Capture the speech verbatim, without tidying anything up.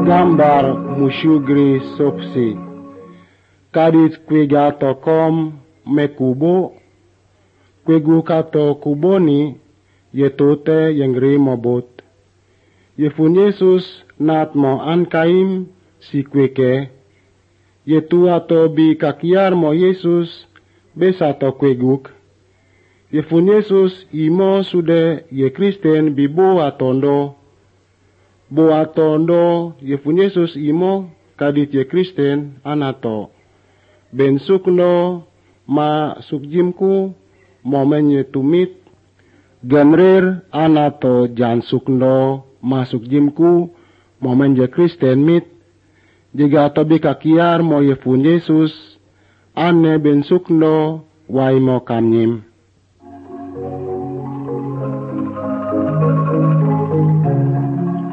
Gambar musyugri sopsi. Kadit kwega tokom mekubo. Kwegu kato kuboni yetote yengri mobot. Yefun Yesus nat mo ankaim si kweke. Yetu ato bi kakiar mo Yesus besato kweguk. Yefun Yesus imo sude ye Kristen bibo atondo. Bo atondo yefun Yesus imo kadit ye Kristen anato. Ben sukno ma sukjimku momen ye tumit. Genrir anato jan sukno ma sukjimku momen ye Kristen mit. Jika tobi kakiar mo yefun Yesus ane ben sukno wai mo kamnyim.